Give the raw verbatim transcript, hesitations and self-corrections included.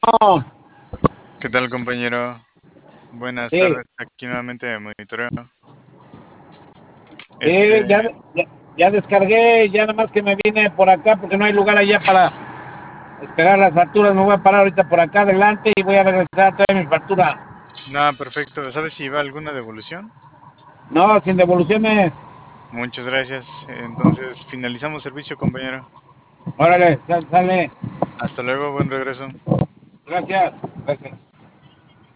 ¿Qué tal, compañero? Buenas Sí, tardes, aquí nuevamente de monitoreo. sí, Este, ya, ya, ya descargué, ya nada más que me vine por acá porque no hay lugar allá para esperar las facturas. Me voy a parar ahorita por acá adelante y voy a regresar a traer mi factura. nada, perfecto. ¿Sabes si va alguna devolución? No, sin devoluciones. Muchas gracias. Entonces, finalizamos servicio, compañero. Órale, sal- sale. Hasta luego, buen regreso. Gracias. Gracias.